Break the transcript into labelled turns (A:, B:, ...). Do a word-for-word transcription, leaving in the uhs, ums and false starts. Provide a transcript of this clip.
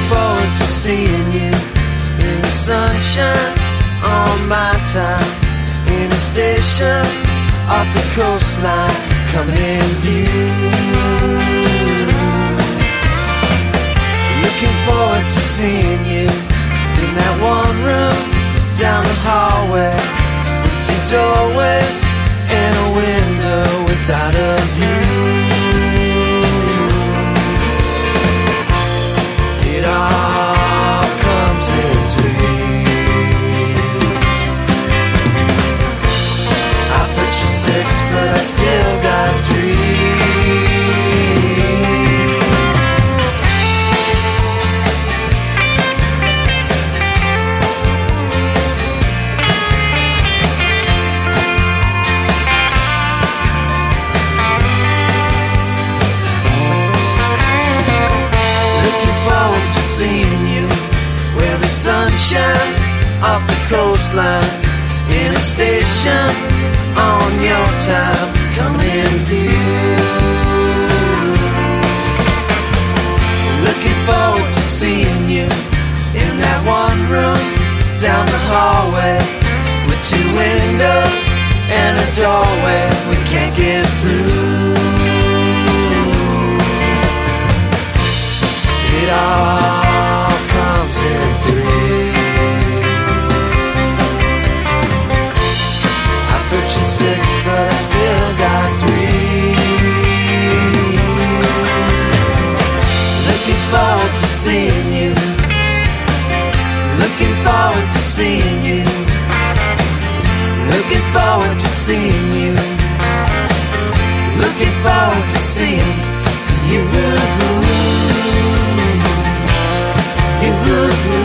A: forward to seeing you in the sunshine on my time, in a station off the coastline, coming in view. Looking forward to seeing you in that one room down the hallway, with two doorways and a window without a view. It all comes in threes. I put you six, but I still got three. Seeing you where the sun shines off the coastline, in a station on your time, coming in view. Looking forward to seeing you in that one room down the hallway, with two windows and a doorway we can't get through. It all comes in threes. I put you six, but I still got three. Looking forward to seeing you. Looking forward to seeing you. Looking forward to seeing you. Looking forward to seeing you. You.